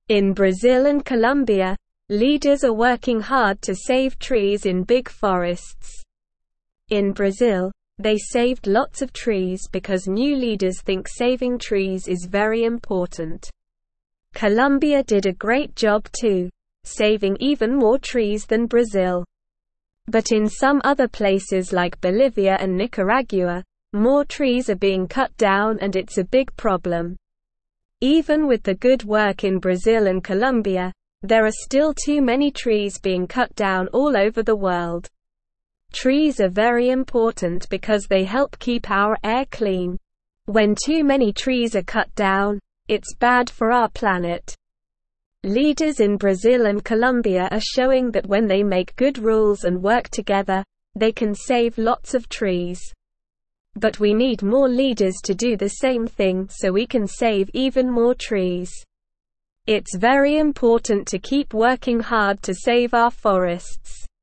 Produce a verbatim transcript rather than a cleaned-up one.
In Brazil and Colombia, leaders are working hard to save trees in big forests. In Brazil, they saved lots of trees because new leaders think saving trees is very important. Colombia did a great job too, saving even more trees than Brazil. But in some other places like Bolivia and Nicaragua, more trees are being cut down and it's a big problem. Even with the good work in Brazil and Colombia, there are still too many trees being cut down all over the world. Trees are very important because they help keep our air clean. When too many trees are cut down, it's bad for our planet. Leaders in Brazil and Colombia are showing that when they make good rules and work together, they can save lots of trees. But we need more leaders to do the same thing so we can save even more trees. It's very important to keep working hard to save our forests.